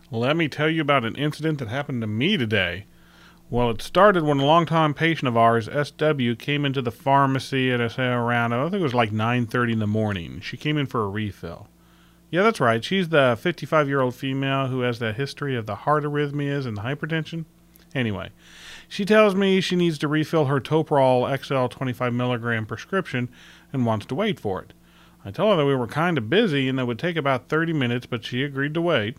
Let me tell you about an incident that happened to me today. Well, it started when a longtime patient of ours, SW, came into the pharmacy at around, I think it was like 9:30 in the morning. She came in for a refill. Yeah, that's right. She's the 55-year-old female who has the history of the heart arrhythmias and the hypertension. Anyway, she tells me she needs to refill her Toprol XL 25 milligram prescription and wants to wait for it. I tell her that we were kind of busy and that it would take about 30 minutes, but she agreed to wait.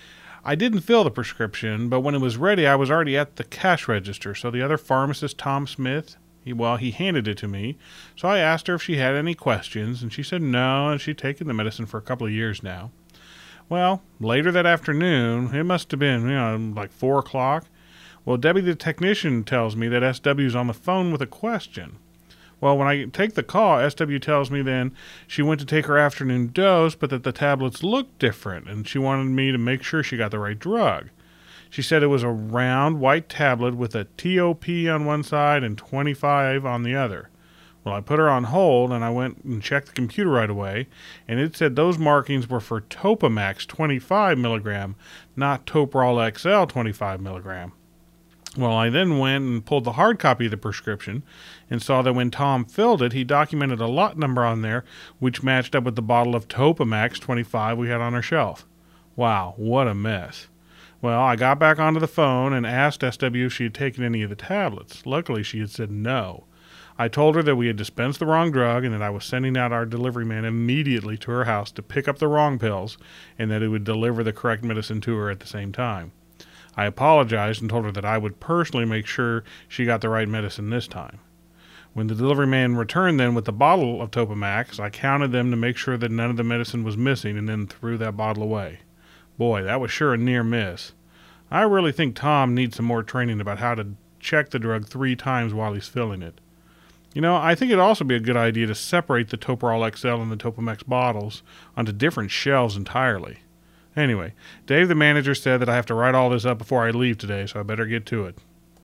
I didn't fill the prescription, but when it was ready, I was already at the cash register, so the other pharmacist, Tom Smith, he handed it to me. So I asked her if she had any questions, and she said no, and she'd taken the medicine for a couple of years now. Well, later that afternoon, it must have been, like 4 o'clock. Well, Debbie the technician tells me that SW's on the phone with a question. Well, when I take the call, SW tells me then she went to take her afternoon dose, but that the tablets looked different, and she wanted me to make sure she got the right drug. She said it was a round white tablet with a TOP on one side and 25 on the other. Well, I put her on hold, and I went and checked the computer right away, and it said those markings were for Topamax 25 milligram, not Toprol XL 25 milligram. Well, I then went and pulled the hard copy of the prescription and saw that when Tom filled it, he documented a lot number on there which matched up with the bottle of Topamax 25 we had on our shelf. Wow, what a mess. Well, I got back onto the phone and asked SW if she had taken any of the tablets. Luckily, she had said no. I told her that we had dispensed the wrong drug and that I was sending out our delivery man immediately to her house to pick up the wrong pills and that he would deliver the correct medicine to her at the same time. I apologized and told her that I would personally make sure she got the right medicine this time. When the delivery man returned then with the bottle of Topamax, I counted them to make sure that none of the medicine was missing and then threw that bottle away. Boy, that was sure a near miss. I really think Tom needs some more training about how to check the drug 3 times while he's filling it. I think it'd also be a good idea to separate the Toprol XL and the Topamax bottles onto different shelves entirely. Anyway, Dave the manager said that I have to write all this up before I leave today, so I better get to it.